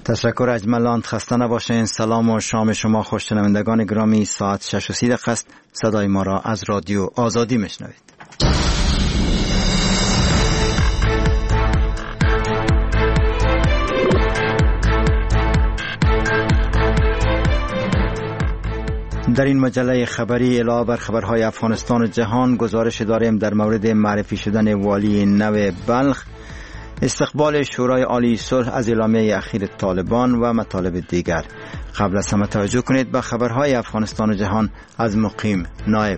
تشکر اجملاند. خسته نباشین. سلام و شام شما خوش. شنوندگان گرامی، ساعت 6:30 است. صدای ما را از رادیو آزادی میشنوید. در این مجله خبری علاوه بر خبرهای افغانستان و جهان گزارش داریم در مورد معرفی شدن والی نو بلخ، استقبال شورای عالی صلح از اعلامیه اخیر طالبان و مطالب دیگر. قبل از همه توجه کنید به خبرهای افغانستان و جهان از مقیم نایب.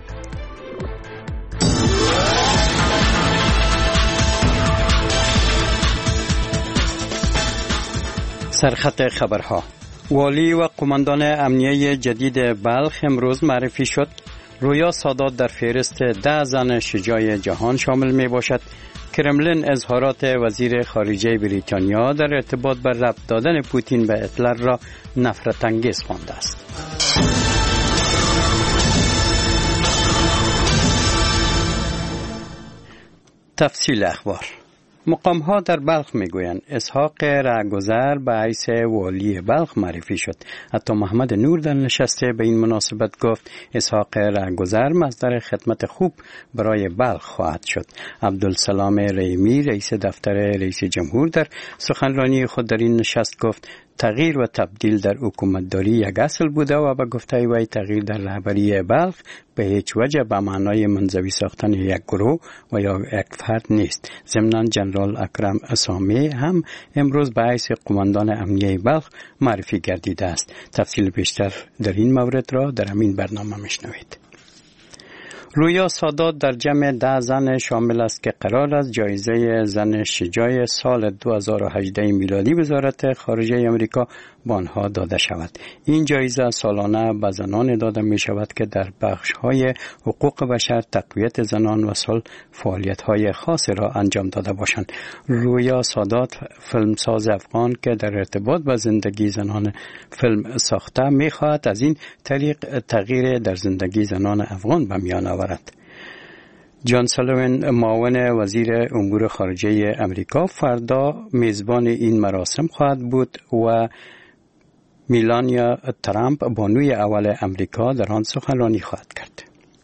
سرخط خبرها: والی و قماندان امنیه جدید بلخ امروز معرفی شد. رویا سادات در فهرست 10 زن شجاع جهان شامل می باشد. کرملین اظهارات وزیر خارجه بریتانیا در ارتباط به ربط دادن پوتین به هیتلر را نفرت انگیز خوانده است. تفصیل اخبار: مقام‌ها در بلخ میگویند اسحاق رهگذر به حیث والی بلخ معرفی شد. حتی محمد نور در نشسته به این مناسبت گفت اسحاق رهگذر مصدر خدمت خوب برای بلخ خواهد شد. عبدالسلام رحیمی رئیس دفتر رئیس جمهور در سخنرانی خود در این نشست گفت تغییر و تبدیل در حکومتداری یک اصل بوده و به گفته وی تغییر در رهبری بلخ به هیچ وجه به معنای منزوی ساختن یک گروه و یا یک فرد نیست. ضمناً جنرال اکرم اسامی هم امروز به حیث قماندان امنیه بلخ معرفی گردیده است. تفصیل بیشتر در این مورد را در همین برنامه میشنوید. رویا سادات در جمع 10 زن شامل است که قرار است جایزه زن شجاع سال 2018 میلادی وزارت خارجه آمریکا به آنها داده شود. این جایزه سالانه به زنان داده می شود که در بخش‌های حقوق بشر، تقویت زنان و صلح فعالیت‌های خاص را انجام داده باشند. رویا سادات فیلمساز افغان که در ارتباط با زندگی زنان فیلم ساخته می خواهد از این طریق تغییر در زندگی زنان افغان به میان آورد. جان سالیوان معاون وزیر امور خارجه امریکا فردا میزبان این مراسم خواهد بود و میلانیا ترامپ بانوی اول امریکا در آن سخنرانی خواهد کرد.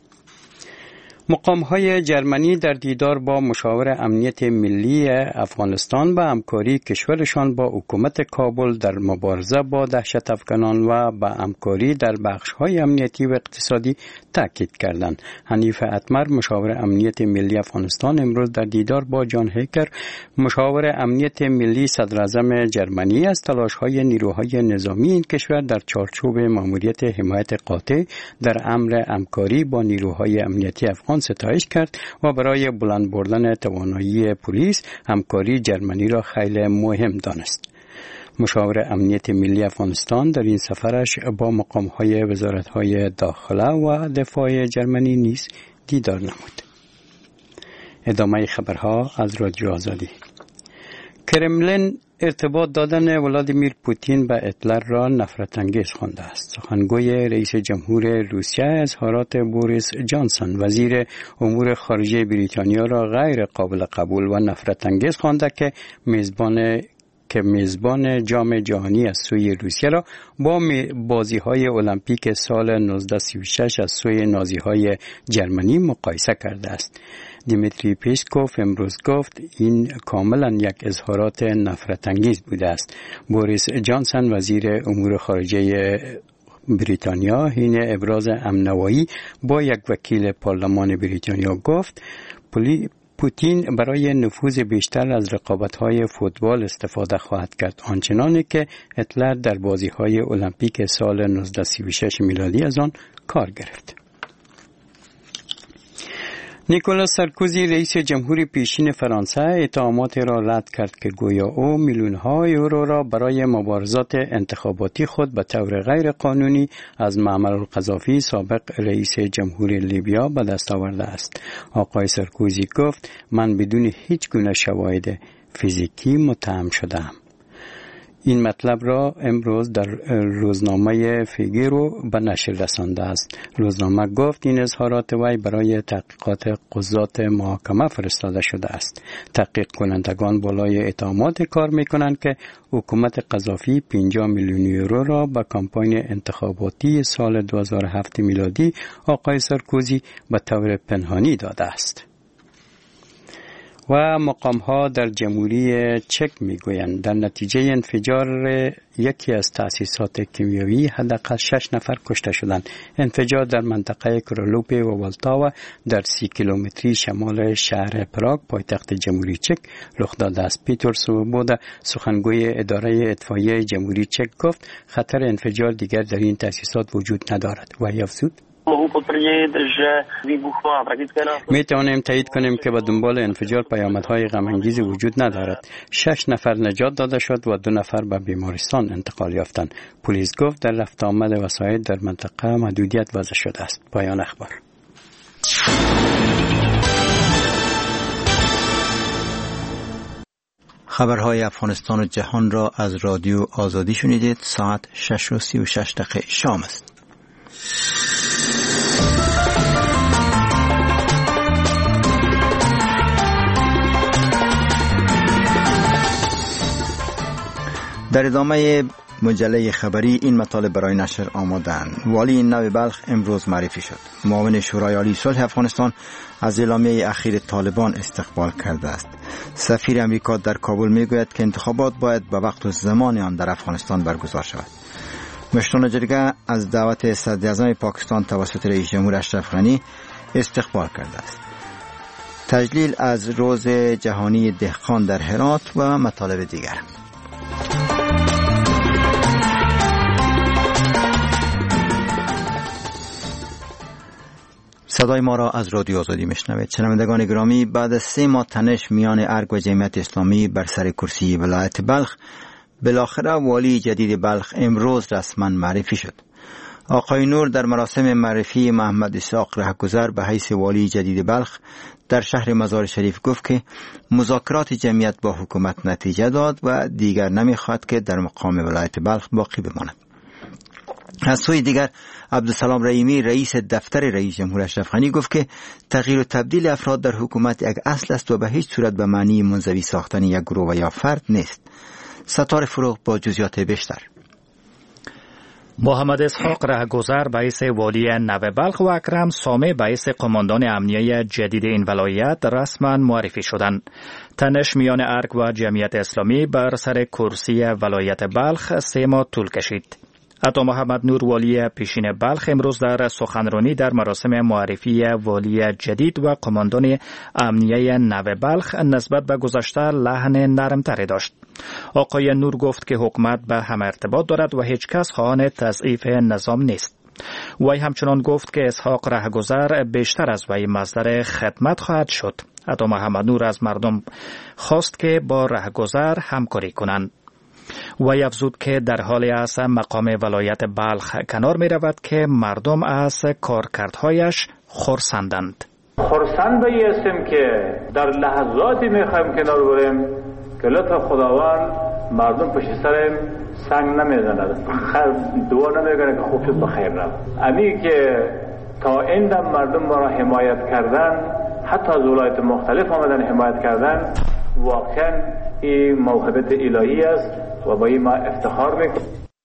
مقام‌های جرمنی در دیدار با مشاور امنیت ملی افغانستان به همکاری کشورشان با حکومت کابل در مبارزه با دهشت افغانان و به همکاری در بخش‌های امنیتی و اقتصادی تاکید کردند. حنیف اتمر مشاور امنیت ملی افغانستان امروز در دیدار با جان هیکر مشاور امنیت ملی صدراعظم جرمنی از تلاش‌های نیروهای نظامی این کشور در چارچوب ماموریت حمایت قاطع در امر همکاری با نیروهای امنیتی افغان ستایش کرد و برای بلند بردن توانایی پلیس همکاری جرمنی را خیلی مهم دانست. مشاور امنیت ملی افغانستان در این سفرش با مقام‌های وزارت‌های داخله و دفاع جرمنی نیز دیدار نمود. ادامه خبرها از رادیو آزادی. کرملین ارتباط دادن ولادیمیر پوتین به هیتلر را نفرت انگیز خوانده است. سخنگوی رئیس جمهور روسیه اظهارات بوریس جانسون وزیر امور خارجه بریتانیا را غیر قابل قبول و نفرت انگیز خوانده که میزبان جام جهانی از سوی روسیه را با بازی‌های المپیک سال 1936 از سوی نازی‌های جرمنی مقایسه کرده است. دیمیتری پیسکوف امروز گفت این کاملا یک اظهارات نفرت انگیز بوده است. بوریس جانسون وزیر امور خارجه بریتانیا حین ابراز امنوایی با یک وکیل پارلمان بریتانیا گفت پوتین برای نفوذ بیشتر از رقابت‌های فوتبال استفاده خواهد کرد، آنچنانی که هیتلر در بازی‌های المپیک سال 1936 میلادی از آن کار گرفت. نیکولاس سارکوزی رئیس جمهور پیشین فرانسه اتهامات را رد کرد که گویا او میلیون‌ها یورو را برای مبارزات انتخاباتی خود به طور غیر قانونی از معمر القذافی سابق رئیس جمهور لیبیا به دست آورده است. آقای سارکوزی گفت من بدون هیچ گونه شواهد فیزیکی متهم شدم. این مطلب را امروز در روزنامه فیگارو به نشر رسانده است. روزنامه گفت این اظهارات وی برای تحقیقات قضات محاکمه فرستاده شده است. تحقیق کنندگان بالای اتهامات کار میکنند که حکومت قذافی 50 میلیون یورو را به کمپاین انتخاباتی سال 2007 میلادی آقای سارکوزی به طور پنهانی داده است. و مقام‌ها در جمهوری چک می‌گویند در نتیجه انفجار یکی از تأسیسات کیمیایی حداقل 6 نفر کشته شدند. انفجار در منطقه کرولوپ و والتاوا در 30 کیلومتری شمال شهر پراگ پایتخت جمهوری چک رخ داده است. پیتر سوبودا سخنگوی اداره اطفائیه جمهوری چک گفت خطر انفجار دیگر در این تأسیسات وجود ندارد و افزود می توانیم تایید کنیم که به دنبال انفجار پیامدهای غم‌انگیز وجود ندارد. 6 نفر نجات داده شد و 2 نفر به بیمارستان انتقال یافتند. پلیس گفت در رفت آمد وسایط در منطقه محدودیت وضع شده است. پایان اخبار. خبرهای افغانستان و جهان را از رادیو آزادی شنیدید. ساعت 6:36 شام است. در ادامه مجله خبری این مطالب برای نشر آمدند. والی نو بلخ امروز معرفی شد. معاون شورای عالی صلح افغانستان از اعلامیه اخیر طالبان استقبال کرده است. سفیر امریکا در کابل میگوید که انتخابات باید به وقت و زمان آن در افغانستان برگزار شود. مشران جرگه از دعوت صدر اعظم پاکستان توسط رئیس جمهور اشرف غنی استقبال کرده است. تجلیل از روز جهانی دهقان در هرات و مطالب دیگر. صدای ما را از رادیو آزادی میشنوید. شنوندگان گرامی، بعد از 3 ماه تنش میان ارگ و جمعیت اسلامی بر سر کرسی ولایت بلخ، بالاخره والی جدید بلخ امروز رسما معرفی شد. آقای نور در مراسم معرفی محمد اسحاق رهگذر به حیث والی جدید بلخ در شهر مزار شریف گفت که مذاکرات جمعیت با حکومت نتیجه داد و دیگر نمیخواد که در مقام ولایت بلخ باقی بماند. از سوی دیگر عبدالسلام رحیمی رئیس دفتر رئیس جمهور اشرف غنی گفت که تغییر و تبدیل افراد در حکومت یک اصل است و به هیچ صورت به معنی منزوی ساختن یک گروه و یا فرد نیست. ستار فروغ با جزئیات بیشتر. محمد اسحاق رهگذر باعث والی نو بلخ و اکرم سامه باعث قماندان امنیه جدید این ولایت رسما معرفی شدند. تنش میان ارگ و جمعیت اسلامی بر سر کرسی ولایت بلخ 3 ماه طول کشید. عطا محمد نور والی پیشین بلخ امروز در سخنرانی در مراسم معرفی والی جدید و قماندان امنیه نو بلخ نسبت به گذشته لحن نرمتری داشت. آقای نور گفت که حکومت به هم ارتباط دارد و هیچ کس خواهان تضعیف نظام نیست. وی همچنان گفت که اسحاق رهگذر بیشتر از وی مصدر خدمت خواهد شد. عطا محمد نور از مردم خواست که با رهگذر همکاری کنند. وی افزود که در حالی از مقام ولایت بلخ کنار می رود که مردم از کارکردهایش خرسندند. خرسند به هستیم که در لحظاتی می خواهیم کنار بریم که لطف خداوند مردم پشت سریم سنگ نمی زند، دعا نمی کنه که خوب شد بخیر رفت. امی که تا این دم مردم ما را حمایت کردن، حتی از ولایت مختلف آمدن حمایت کردن، واقعا این موهبت الهی است و با این ما افتخار میکنم.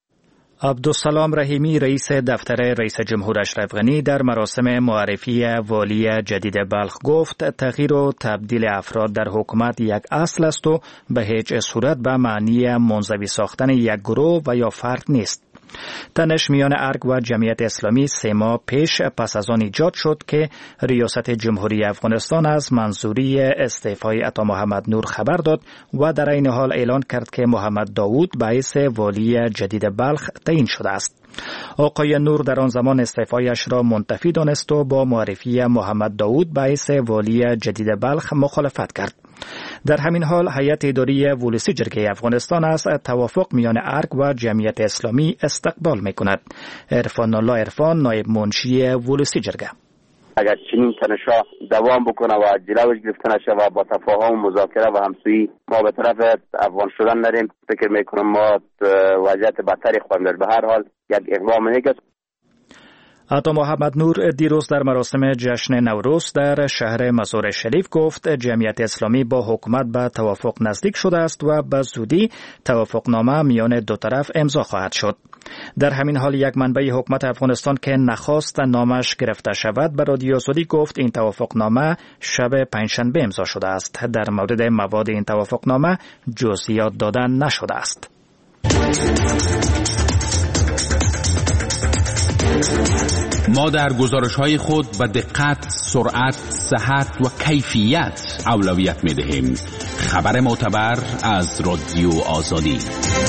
عبدالسلام رحیمی رئیس دفتر رئیس جمهور اشرف غنی در مراسم معرفی والی جدید بلخ گفت تغییر و تبدیل افراد در حکومت یک اصل است و به هیچ صورت به معنی منزوی ساختن یک گروه و یا فرد نیست. تنش میان ارگ و جمعیت اسلامی 3 ماه پیش پس از آن ایجاد شد که ریاست جمهوری افغانستان از منظوری استعفای عطا محمد نور خبر داد و در این حال اعلان کرد که محمد داوود باعث والی جدید بلخ تعیین شده است. آقای نور در آن زمان استعفایش را منتفی دانست و با معرفی محمد داوود باعث والی جدید بلخ مخالفت کرد. در همین حال هیئت اداری ولسی جرگه افغانستان از توافق میان ارگ و جمعیت اسلامی استقبال میکند. عرفان الله عرفان نایب منشی ولسی جرگه. اگر چنین تنش‌ها دوام بکنه و جلوش گرفته نشه و با تفاهم و مذاکره و همسویی ما به طرف افغان شدن نریم، فکر میکنم ما وضعیت بدتری خواهیم. به هر حال یک اقدام نیک است. عطا محمد نور دیروز در مراسم جشن نوروز در شهر مزار شریف گفت جمعیت اسلامی با حکومت به توافق نزدیک شده است و به زودی توافقنامه میان دو طرف امضا خواهد شد. در همین حال یک منبع حکومت افغانستان که نخواست نامش گرفته شود به رادیو آزادی گفت این توافقنامه شب پنجشنبه امضا شده است. در مورد مواد این توافقنامه جزئیات دادن نشده است. ما در گزارش‌های خود به دقت، سرعت، صحت و کیفیت اولویت می‌دهیم. خبر معتبر از رادیو آزادی.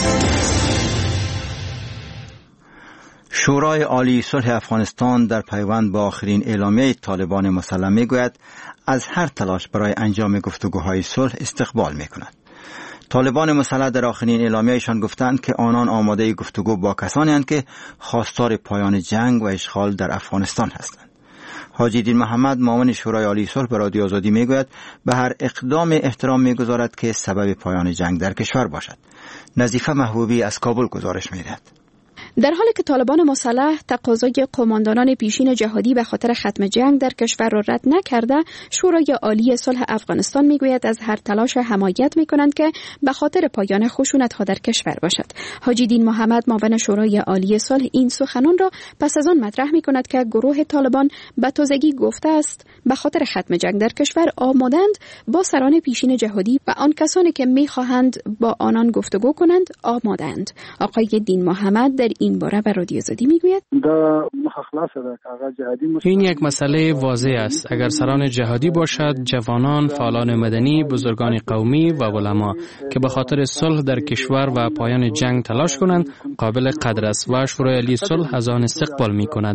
شورای عالی صلح افغانستان در پیوند با آخرین اعلامیه طالبان مسلح می‌گوید از هر تلاش برای انجام گفتگوهای صلح استقبال می‌کند. طالبان مسلح در آخرین اعلامیه‌شان گفتند که آنان آماده گفتگو با کسانی هستند که خواستار پایان جنگ و اشغال در افغانستان هستند. حاجی دین محمد معاون شورای عالی صلح به رادیو آزادی میگوید به هر اقدام احترام میگذارد که سبب پایان جنگ در کشور باشد. نظیفه محبوبی از کابل گزارش میدهد. در حالی که طالبان مسلح تقاضای قماندانان پیشین جهادی به خاطر ختم جنگ در کشور را رد نکرده، شورای عالی صلح افغانستان میگوید از هر تلاش حمایت میکنند که به خاطر پایان خشونت‌ها در کشور باشد. حاجی دین محمد معاون شورای عالی صلح این سخنان را پس از آن مطرح میکند که گروه طالبان به تازگی گفته است به خاطر ختم جنگ در کشور آمادند با سران پیشین جهادی و آن کسانی که میخواهند با آنان گفتگو کنند آمادند. آقای دین محمد در این باره به رادیو آزادی میگوید این یک مسئله واضح است. اگر سران جهادی باشد، جوانان، فعالان مدنی، بزرگان قومی و علما که به خاطر صلح در کشور و پایان جنگ تلاش کنند قابل قدر است و شورای عالی صلح از آن استقبال میکند.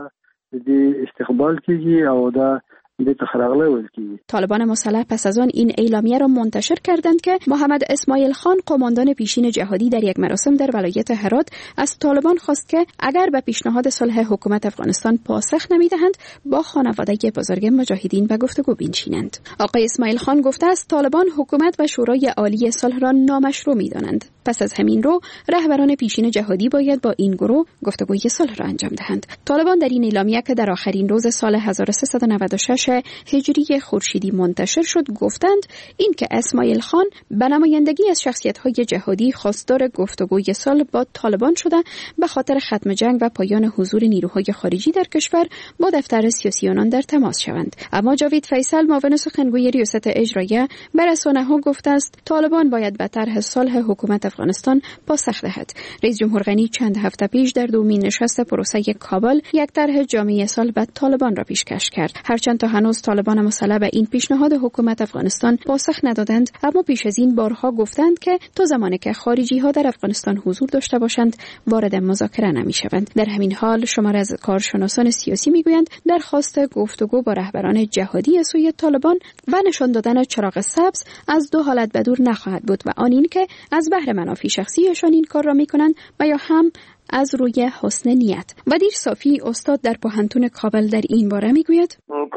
طالبان مسلح پس از آن این اعلامیه را منتشر کردند که محمد اسماعیل خان قماندان پیشین جهادی در یک مراسم در ولایت هرات از طالبان خواست که اگر به پیشنهاد صلح حکومت افغانستان پاسخ نمیدهند با خانواده بزرگ مجاهدین به گفتگو بنشینند. آقای اسماعیل خان گفته است طالبان حکومت و شورای عالی صلح را نامشروع می‌دانند. پس از همین رو رهبران پیشین جهادی باید با این گروه گفتگوی صلح را انجام دهند. طالبان در این اعلامیه که در آخرین روز سال 1396 هجری خورشیدی منتشر شد گفتند این که اسماعیل خان به نمایندگی از شخصیت‌های جهادی خواستار گفتگوی صلح با طالبان شده به خاطر ختم جنگ و پایان حضور نیروهای خارجی در کشور با دفتر سیاسی آنان در تماس شوند. اما جاوید فیصل معاون سخنگوی ریاست اجراییه به رسانه‌ها گفته است طالبان باید به طرح صلح حکومت افغانستان پاسخ دهد. رئیس جمهور غنی چند هفته پیش در دومین نشست پروسه کابل یک طرح جامع صلح به طالبان را پیشکش کرد. هرچند تا هنوز طالبان مسلح به این پیشنهاد حکومت افغانستان پاسخ ندادند، اما پیش از این بارها گفتند که تا زمانی که خارجی ها در افغانستان حضور داشته باشند وارد مذاکره نمی‌شوند. در همین حال شماری از کارشناسان سیاسی میگویند درخواست گفتگو با رهبران جهادی از سوی طالبان و نشان دادن چراغ سبز از دو حالت بدور نخواهد بود و آن این که از بهر منافع شخصیشان این کار را میکنند و یا هم از روی حسن نیت. ودیر صافی استاد در پوهنتون کابل در این باره میگوید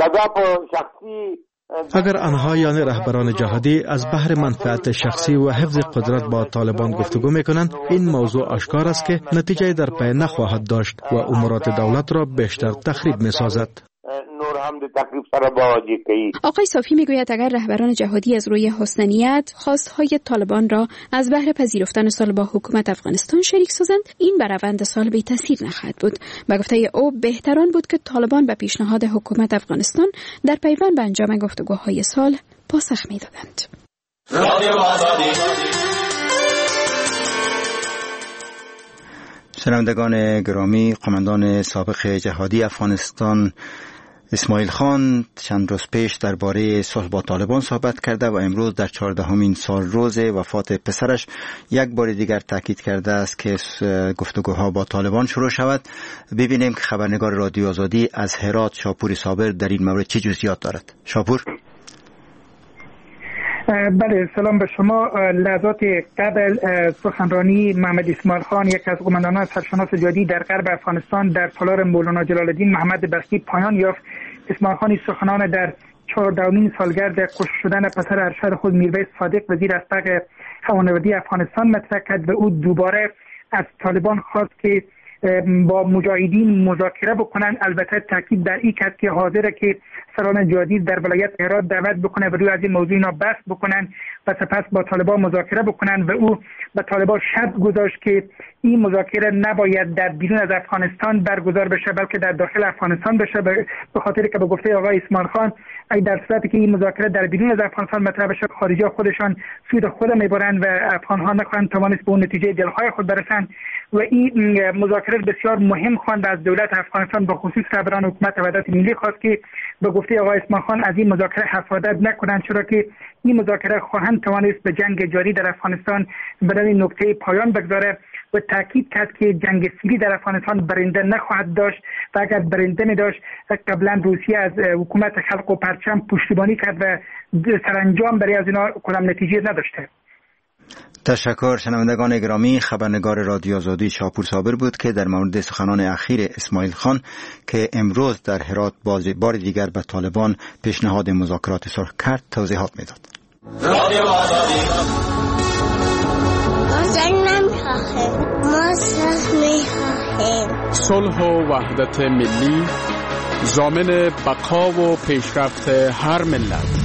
اگر آنها یعنی رهبران جهادی از بهر منفعت شخصی و حفظ قدرت با طالبان گفتگو میکنند، این موضوع آشکار است که نتیجه در پی نخواهد داشت و امورات دولت را بیشتر تخریب میسازد. آقای صافی میگوید اگر رهبران جهادی از روی حسن نیت خواستهای طالبان را از بهر پذیرفتن صلح با حکومت افغانستان شریک سازند، این بر روند صلح بی تاثیر نخواهد بود. به گفته او بهتران بود که طالبان به پیشنهاد حکومت افغانستان در پیوند به انجام گفتگوهای صلح پاسخ میدادند. شنوندگان گرامی، قماندان سابق جهادی افغانستان اسماعیل خان چند روز پیش درباره صلح با طالبان صحبت کرده و امروز در 14مین سال روز وفات پسرش یک بار دیگر تاکید کرده است که گفتگوها با طالبان شروع شود. ببینیم که خبرنگار رادیو آزادی از هرات شاپور صابر در این مورد چه جزئیات دارد. شاپور. بله، سلام به شما. لحظات قبل سخنرانی محمد اسماعیل خان، یک از قماندانان سرشناس جهادی در غرب افغانستان، در سالار مولانا جلال الدین محمد بختی پایان یافت اسماعیل خان سخنان در 14مین سالگرد کشته شدن پسر ارشد خود میرویس صادق وزیر اسبق خانوادگی افغانستان مطرح کرد و او دوباره از طالبان خواست که با مجاهدین مذاکره بکنن. البته تاکید در این کرد که حاضره که سران جهادی در ولایت هرات دعوت بکنه و روی از این موضوع اینا بحث بکنن و سپس با طالبان مذاکره بکنن و او به طالبان شرط گذاشت که این مذاکره نباید در بیرون از افغانستان برگزار بشه بلکه در داخل افغانستان بشه، به خاطر که به گفته آقای اسماعیل خان اگه در صورتی که این مذاکره در بیرون از افغانستان مطرح بشه خارجی‌ها خودشان سود خود میبرن و افغان‌ها نخواهند توانست به اون نتیجه دلخواه خود برسن و این مذاکره بسیار مهم خواند. از دولت افغانستان به خصوص رهبران حکومت وحدت ملی خواست که به گفته آقای اسماعیل خان از این مذاکره حسادت نکنند، چرا که این مذاکره خواهند توانست به جنگ جاری در افغانستان به این نقطه پایان بگذاره و تاکید کرد که جنگ سیری در افغانستان برنده نخواهد داشت و اگر برنده می داشت قبلا روسیه از حکومت خلق و پرچم پشتیبانی کرد و سرانجام برای از اینا کدام نتیجه نداشته. تشکر. شنوندگان گرامی، خبرنگار رادیو آزادی شاپور صابر بود که در مورد سخنان اخیر اسماعیل خان که امروز در هرات بار دیگر به طالبان پیشنهاد مذاکرات صلح کرد توضیحات میداد. رادیو آزادی ما صلح و وحدت ملی ضامن بقا و پیشرفت هر ملت.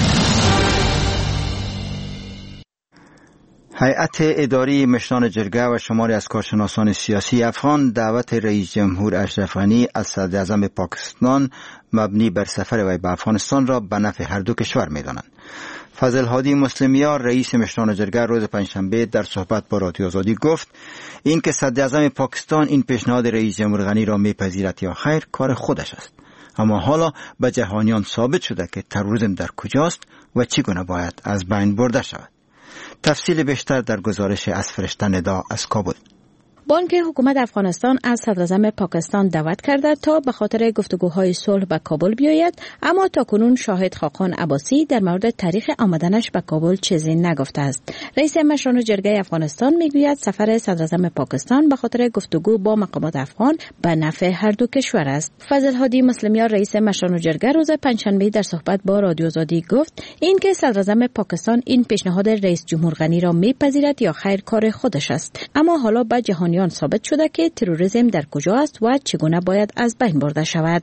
هیئت اداری مشران جرگه و شماری از کارشناسان سیاسی افغان دعوت رئیس جمهور اشرف غنی از صدر اعظم پاکستان مبنی بر سفر وی به افغانستان را به نفع هر دو کشور می‌دانند. فضل هادی مسلمیار رئیس مشران جرگه روز پنجشنبه در صحبت با رادیو آزادی گفت این که صدر اعظم پاکستان این پیشنهاد رئیس جمهور غنی را میپذیرد یا خیر کار خودش است، اما حالا به جهانیان ثابت شده که تروریسم در کجاست و چگونه باید از بین برده شود. تفصیل بیشتر در گزارش از فرشته ندا از کابل. بانک حکومت افغانستان از صدر اعظم پاکستان دعوت کرده تا به خاطر گفتگوهای صلح به کابل بیاید، اما تاکنون شاهد خاقان عباسی در مورد تاریخ آمدنش به کابل چیزی نگفته است. رئیس مشران جرگه افغانستان میگوید سفر صدر اعظم پاکستان به خاطر گفتگو با مقامات افغان به نفع هر دو کشور است. فضل هادی مسلمیار رئیس مشران جرگه روز پنجشنبه در صحبت با رادیو آزادی گفت این که صدر اعظم پاکستان این پیشنهاد رئیس جمهور غنی را میپذیرد یا خیر کار خودش است، اما حالا به جهانی ثابت شده که تروریسم در کجا است و چگونه باید از بین برده شود.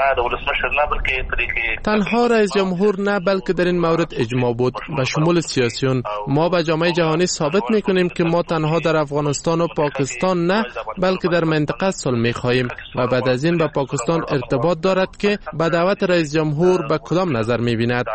تنها رئیس جمهور نه بلکه در این مورد اجماع بود و شمول سیاسیون. ما به جامعه جهانی ثابت میکنیم که ما تنها در افغانستان و پاکستان نه بلکه در منطقه صلح میخواهیم و بعد از این به پاکستان ارتباط دارد که به دعوت رئیس جمهور به کدام نظر میبیند.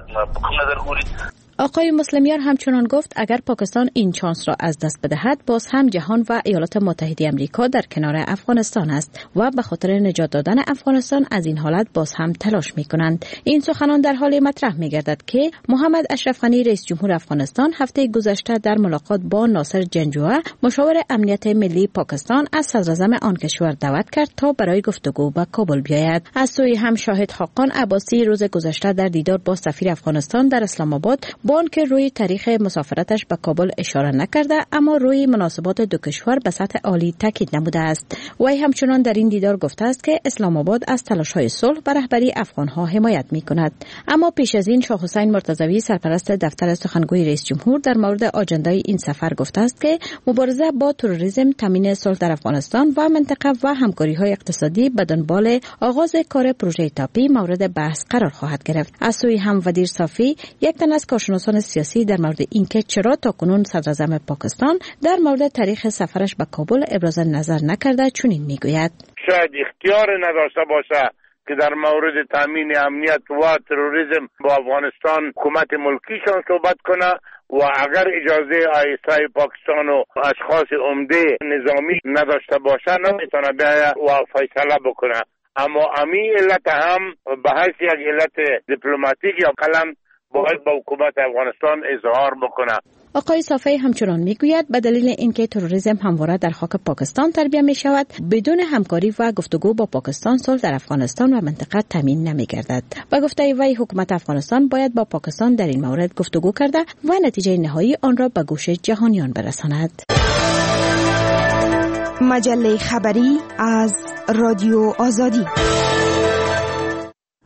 آقای مسلمیار همچنان گفت اگر پاکستان این چانس را از دست بدهد باز هم جهان و ایالات متحده آمریکا در کنار افغانستان است و به خاطر نجات دادن افغانستان از این حالت باز هم تلاش می کنند. این سخنان در حال مطرح می گردد که محمد اشرف غنی رئیس جمهور افغانستان هفته گذشته در ملاقات با ناصر جنجوعه مشاور امنیت ملی پاکستان از صدر اعظم آن کشور دعوت کرد تا برای گفتگو به کابل بیاید. از سوی هم شاهد خاقان عباسی روز گذشته در دیدار با سفیر افغانستان در اسلام آباد با آنکه روی تاریخ مسافرتش به کابل اشاره نکرده اما روی مناسبات دو کشور به سطح عالی تاکید نموده است. وی همچنان در این دیدار گفته است که اسلام آباد از تلاش‌های صلح به رهبری افغان‌ها حمایت می‌کند. اما پیش از این شاه حسین مرتضوی سرپرست دفتر سخنگوی رئیس جمهور در مورد آژاندای این سفر گفته است که مبارزه با تروریسم، تامین صلح در افغانستان و منطقه و همکاری‌های اقتصادی به دنبال آغاز کار پروژه تاپی مورد بحث قرار خواهد گرفت. از سوی هم ودیر صافی یک تن از کارشناسان سیاسی در مورد اینکه چرا تاکنون صدر اعظم پاکستان در مورد تاریخ سفرش به کابل ابراز نظر نکرده چنین میگوید: شاید اختیار نداشته باشه که در مورد تامین امنیت و تروریسم با افغانستان حکومت ملکیشان صحبت کنه و اگر اجازه آیسای پاکستان و اشخاص عمده نظامی نداشته باشه نمیتونه بیاید و فیصله بکنه. اما امی علت هم به حیث یک علت دیپلماتیک یا قلم باید با حکومت افغانستان اظهار بکنه. آقای صافی همچنان میگوید به دلیل اینکه تروریسم همواره در خاک پاکستان تربیت می شود بدون همکاری و گفتگو با پاکستان صلح در افغانستان و منطقه تامین نمی گردد. و گفته وی حکومت افغانستان باید با پاکستان در این مورد گفتگو کرده و نتیجه نهایی آن را به گوش جهانیان برساند. مجله خبری از رادیو آزادی.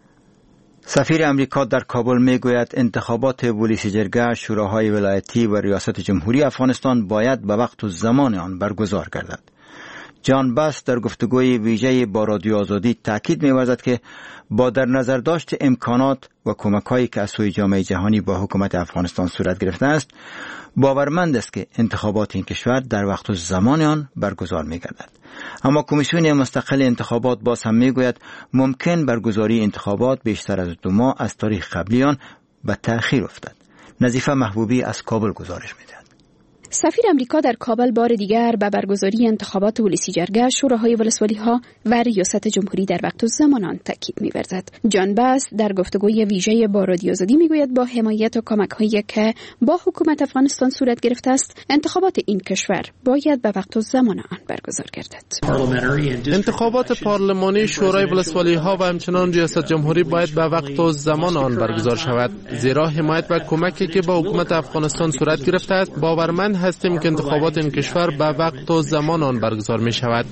سفیر امریکا در کابل میگوید انتخابات پلیس جرگه، شوراهای ولایتی و ریاست جمهوری افغانستان باید به وقت و زمان آن برگزار گردد. جان باس در گفتگوی ویژه با رادیو آزادی تاکید می‌ورزد که با در نظر داشت امکانات و کمک‌هایی که از سوی جامعه جهانی با حکومت افغانستان صورت گرفته است، باورمند است که انتخابات این کشور در وقت و زمان آن برگزار می‌گردد. اما کمیسیون مستقل انتخابات باز هم می‌گوید ممکن برگزاری انتخابات بیشتر از 2 ماه از تاریخ قبلی آن به تأخیر افتد. نظیفه محبوبی از کابل گزارش می‌دهد. سفیر امریکا در کابل بار دیگر به برگزاری انتخابات پلیس جرگه، شوراهای ولسوالی‌ها و ریاست جمهوری در وقت و زمان آن تاکید می‌ورزد. جان باس در گفتگوی ویژه با رادیو آزادی می‌گوید با حمایت و کمک‌هایی که با حکومت افغانستان صورت گرفته است، انتخابات این کشور باید به وقت و زمان آن برگزار گردد. انتخابات پارلمانی، شورای ولسوالی‌ها و همچنان ریاست جمهوری باید به وقت و زمان آن برگزار شود، زیرا حمایت و کمکی که با حکومت افغانستان صورت گرفته است، باورمند هستیم که انتخابات این کشور به وقت و زمان آن برگزار می شود.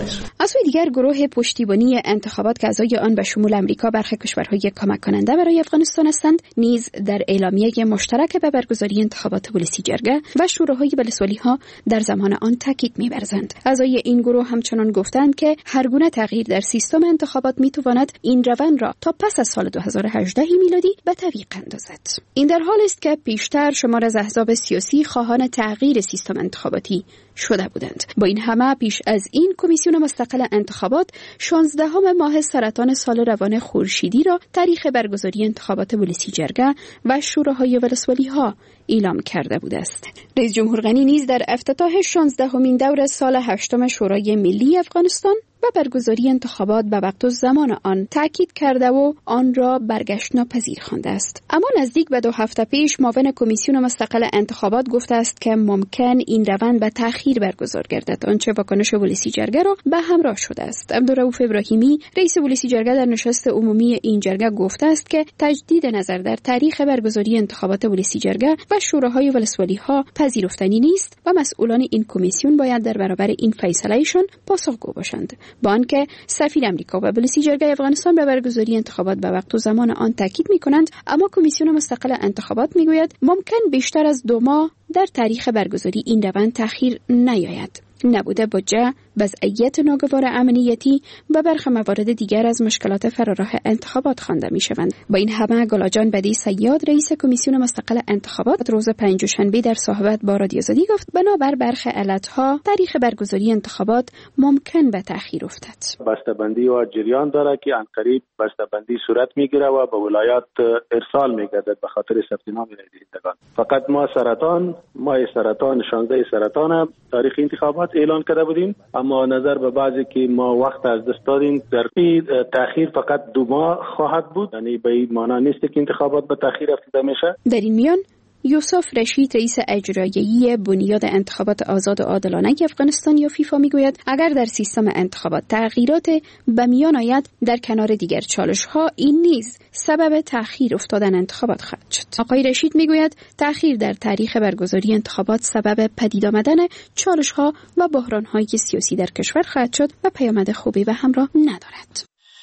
از سوی دیگر گروه پشتیبانی انتخابات که اعضای آن به شمول امریکا برخی کشورهای کمک کننده برای افغانستان هستند، نیز در اعلامیه مشترک به برگزاری انتخابات پلیس جرگه و شوراهای ولسوالی‌ها در زمان آن تاکید می‌ورزند. اعضای این گروه همچنان گفتند که هر گونه تغییر در سیستم انتخابات می‌تواند این روند را تا پس از سال 2018 میلادی به تعویق اندازد. این در حالی است که پیشتر شمار از احزاب سیاسی خواهان تغییر سیستم انتخاباتی شده بودند. با این همه پیش از این کمیسیون مستقل انتخابات 16 ماه سرطان سال روان خورشیدی را تاریخ برگزاری انتخابات پلیس جرگه و شوراهای ولسوالی‌ها اعلام کرده بود است. رئیس جمهور غنی نیز در افتتاح 16مین دور سال 8 شورای ملی افغانستان و برگزاری انتخابات به وقت و زمان آن تاکید کرده و آن را برگشت ناپذیر خوانده است. اما نزدیک به 2 هفته پیش معاون کمیسیون مستقل انتخابات گفته است که ممکن این روند به تأخیر برگزار گردد، آنچه واکنش پلیس جرگه را به همراه شده است. عبدالرؤوف ابراهیمی رئیس پلیس جرگه در نشست عمومی این جرگه گفته است که تجدید نظر در تاریخ برگزاری انتخابات پلیس جرگه و شوراهای ولسوالی‌ها پذیرفتنی نیست و مسئولان این کمیسیون باید در برابر این فیصله‌شان پاسخگو باشند. با آنکه سفیر امریکا و پلیس جرگه افغانستان به برگزاری انتخابات به وقت و زمان آن تاکید می‌کنند، اما کمیسیون مستقل انتخابات می‌گوید ممکن بیشتر از 2 ماه در تاریخ برگزاری این روند تأخیر نیاید. نبوده بودجه، وضعیت ناگوار امنیتی و برخی موارد دیگر از مشکلات فراراه انتخابات خوانده می‌شوند. با این همه گلاجان بدی صیاد رئیس کمیسیون مستقل انتخابات روز پنجشنبه در صحبت با رادیو آزادی گفت بنابر برخی علتها تاریخ برگزاری انتخابات ممکن به تأخیر افتد. بسته‌بندی و جریان داره که عنقریب بسته‌بندی صورت میگیره و به ولایات ارسال میگردد به خاطر ثبت نام رایدهندگان. فقط ما سرطان 16 سرطان تاریخ انتخابات اعلان کرده بودیم، اما نظر به بعضی که ما وقت از دست دادیم در این تأخیر فقط 2 ماه خواهد بود، یعنی به این معنی نیست که انتخابات به تأخیر افتاده میشه. در این میان یوسف رشید رئیس اجرایی بنیاد انتخابات آزاد و عادلانه افغانستان یا فیفا میگوید اگر در سیستم انتخابات تغییرات به میان آید در کنار دیگر چالش‌ها این نیز سبب تأخیر افتادن انتخابات خواهد شد. آقای رشید میگوید تأخیر در تاریخ برگزاری انتخابات سبب پدید آمدن چالش‌ها و بحران‌های سیاسی در کشور خواهد شد و پیامد خوبی به همراه ندارد.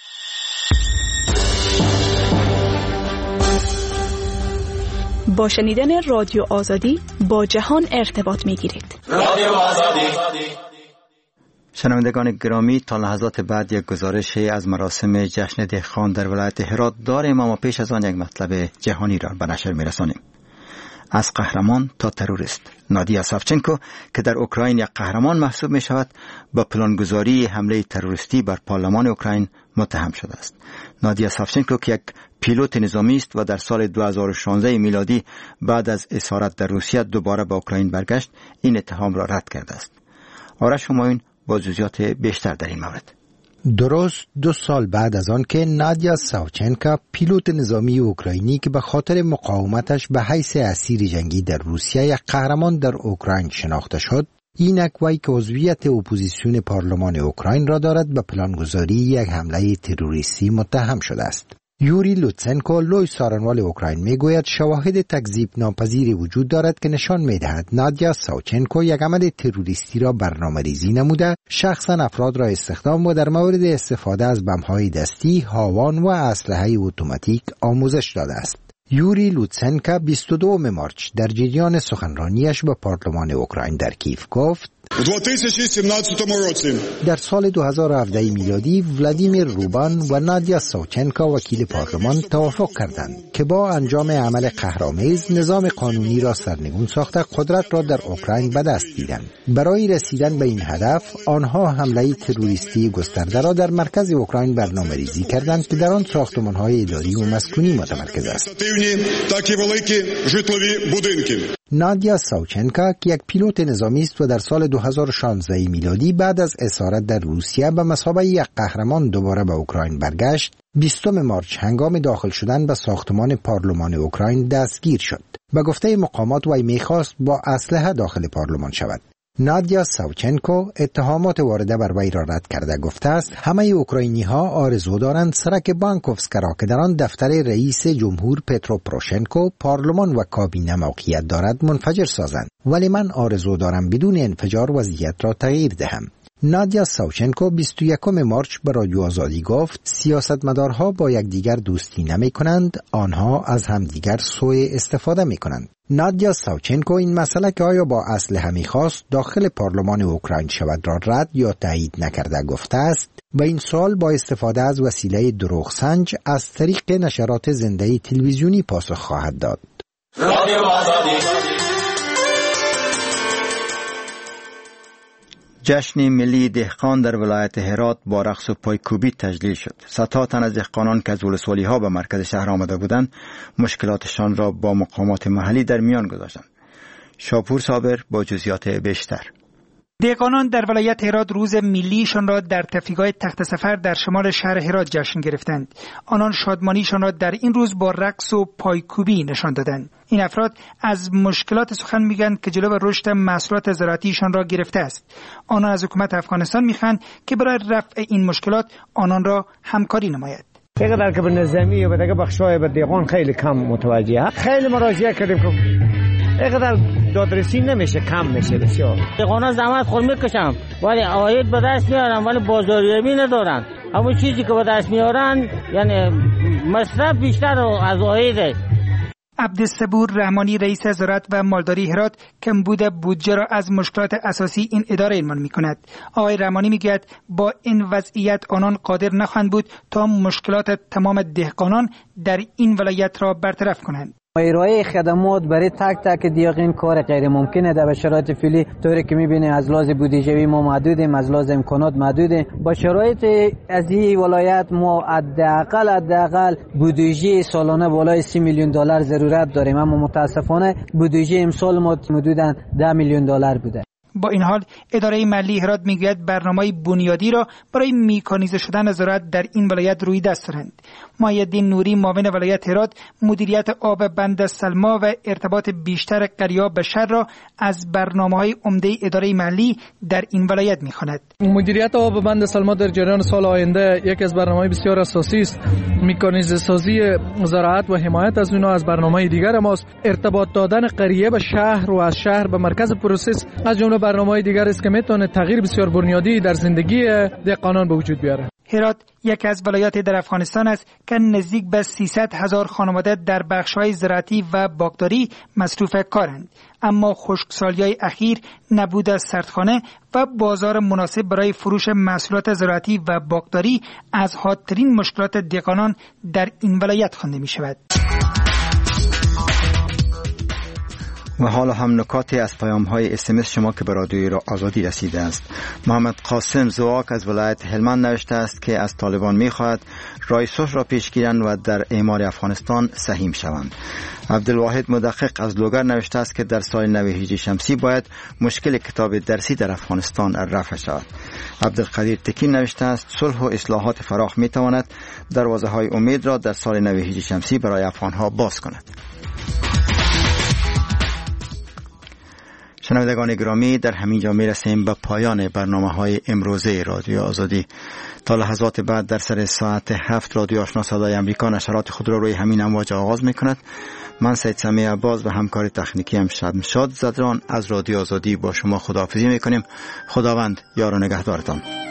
با شنیدن رادیو آزادی با جهان ارتباط میگیرید. رادیو آزادی. شنوندگان گرامی، تا لحظات بعد یک گزارش از مراسم جشن دهقان در ولایت هرات داریم، اما پیش از آن یک مطلب جهانی را به نشر میرسانیم. از قهرمان تا تروریست، نادیا ساوچنکو که در اوکراین یک قهرمان محسوب می شود، با پلانگذاری حمله تروریستی بر پارلمان اوکراین متهم شده است. نادیا ساوچنکو که یک پیلوت نظامی است و در سال 2016 میلادی بعد از اسارت در روسیه دوباره به اوکراین برگشت، این اتهام را رد کرده است. آرش همایون با جزئیات بیشتر در این مورد. درست 2 سال بعد از آن که نادیا ساوچنکا پیلوت نظامی اوکراینی که به خاطر مقاومتش به حیث اسیر جنگی در روسیه یک قهرمان در اوکراین شناخته شد، اینک وی که عضویت اپوزیسیون پارلمان اوکراین را دارد به پلانگذاری یک حمله تروریستی متهم شده است. یوری لوتسنکو لوی سارنوال اوکراین میگوید شواهد تکذیب ناپذیری وجود دارد که نشان میدهد نادیا ساوچنکو یک عمل تروریستی را برنامه‌ریزی نموده، شخصا افراد را استخدام و در مورد استفاده از بم‌های دستی، هاوان و اسلحه اتوماتیک آموزش داده است. یوری لوتسنکا 22 مارچ در جریان سخنرانیش به پارلمان اوکراین در کیف گفت: در سال 2017 میلادی ولادیمیر روبان و نادیا ساوچنکا وکیل پارلمان توافق کردند که با انجام عمل قهرآمیز نظام قانونی را سرنگون ساخته قدرت را در اوکراین به دست گیرند. برای رسیدن به این هدف آنها حمله تروریستی گسترده را در مرکز اوکراین برنامه‌ریزی کردند که در آن ساختمان‌های اداری و مسکونی متمرکز است. نادیا ساوچنکا که یک پیلوت نظامی است و در سال 2016 میلادی بعد از اسارت در روسیه به مثابه یک قهرمان دوباره به اوکراین برگشت، 20 مارچ هنگام داخل شدن به ساختمان پارلمان اوکراین دستگیر شد. به گفته مقامات وی می‌خواست با اسلحه داخل پارلمان شود. نادیا ساوچنکو اتهامات وارده بر وی را رد کرده گفته است همه اوکراینی‌ها آرزو دارند سرک بانکوفسکا را که در آن دفتر رئیس جمهور پترو پروشنکو پارلمان و کابینه موقعیت دارد منفجر سازند، ولی من آرزو دارم بدون انفجار وضعیت را تغییر دهم. نادیا ساوچنکو 21 مارچ به رادیو آزادی گفت سیاستمدارها با یکدیگر دوستی نمی کنند، آنها از همدیگر سوء استفاده می کنند. نادیا ساوچنکو این مسئله که آیا با اسلحه می‌خواست داخل پارلمان اوکراین شود را رد یا تایید نکرده گفته است و این سوال با استفاده از وسیله دروغ سنج از طریق نشرات زنده تلویزیونی پاسخ خواهد داد. رادیو آزادی. جشن ملی دهقان در ولایت هرات با رقص و پایکوبی تجلیل شد. صدها تن از دهقانان که از ولسوالی‌ها به مرکز شهر آمده بودند مشکلاتشان را با مقامات محلی در میان گذاشتند. شاپور صابر با جزئیات بیشتر. دهقانان در ولایت هرات روز ملیشان را در تفریحگاه تخت سفر در شمال شهر هرات جشن گرفتند. آنان شادمانیشان را در این روز با رقص و پایکوبی نشان دادند. این افراد از مشکلات سخن میگن که جلو رشد محصولات زراعتیشان را گرفته است. آنان از حکومت افغانستان میخوان که برای رفع این مشکلات آنان را همکاری نماید. چقدر که به نظامی و دیگه بخشای به دهقان خیلی کم متوجهه. خیلی مراجعه کردیم که اینقدر دادرسی نمیشه، کم میشه بسیار. دهقانا زحمت خود میکشن ولی عاید به دست میارن ولی بازاریابی ندارن. همون چیزی که به دست میارن یعنی مصرف بیشتر از عایده. عبدالصبور رحمانی رئیس زراعت و مالداری هرات کمبود بودجه را از مشکلات اساسی این اداره عنوان می‌کند. آقای رحمانی میگوید با این وضعیت آنان قادر نخواهند بود تا مشکلات تمام دهقانان در این ولایت را برطرف کنند. ارائه خدمات برای تک تک دیقین کار غیر ممکنه در شرایط فعلی، طوری که می‌بینید از لحاظ بودجه‌ای ما محدودیم، از لحاظ امکانات محدودیم. با شرایط از این ولایت ما حداقل بودجه سالانه بالای 30 میلیون دلار ضرورت داریم، اما متاسفانه بودجه امسال ما حدوداً 10 میلیون دلار بوده. با این حال اداره ملی هرات میگوید برنامه بنیادی را برای میکانیزه شدن زراعت در این ولایت روی دست دارند. محی‌الدین نوری معاون ولایت هرات مدیریت آب بند سلما و ارتباط بیشتر قریاب به شهر را از برنامه‌های عمده اداره ملی در این ولایت می‌خواند. مدیریت آب بند سلما در جریان سال آینده یکی از برنامه‌های بسیار اساسی است. میکانیزه سازی زراعت و حمایت از اونها از برنامه‌های دیگر ماست. ارتباط دادن قریه به شهر و از شهر به مرکز پروسس از جمله برنامه‌های دیگر است که میتونه تغییر بسیار بنیادی در زندگی دهقانان به وجود بیاره. هرات یکی از ولایات در افغانستان است که نزدیک به 300,000 خانواده در بخش‌های زراعتی و باغداری مصروف کارند، اما خشکسالی‌های اخیر، نبود سردخانه و بازار مناسب برای فروش محصولات زراعتی و باغداری از حادترین مشکلات دهقانان در این ولایت خوانده می‌شود. و حالا هم نکاتی از پیام‌های SMS شما که به رادیوی آزادی رسیده است. محمد قاسم زواک از ولایت هلمند نوشته است که از طالبان می‌خواهد راه صلح را پیش گیرند و در اعمار افغانستان سهیم شوند. عبدالواحد مدقق از لوگر نوشته است که در سال نو هجری شمسی باید مشکل کتاب درسی در افغانستان رفع شود. عبدالقدیر تکین نوشته است صلح و اصلاحات فراخ می‌تواند دروازه‌های امید را در سال نو هجری شمسی برای افغان‌ها باز کند. شنوندگان گرامی، در همین جا میرسیم به پایان برنامه‌های امروزه رادیو آزادی. تا لحظات بعد در سر ساعت 7 رادیو آشنا صدای امریکا نشرات خود را روی همین امواج آغاز می‌کند. من سید سمیع عباس و همکار تکنیکی هم شمشاد زدران از رادیو آزادی با شما خداحافظی می‌کنیم. خداوند یار و نگهدارتان.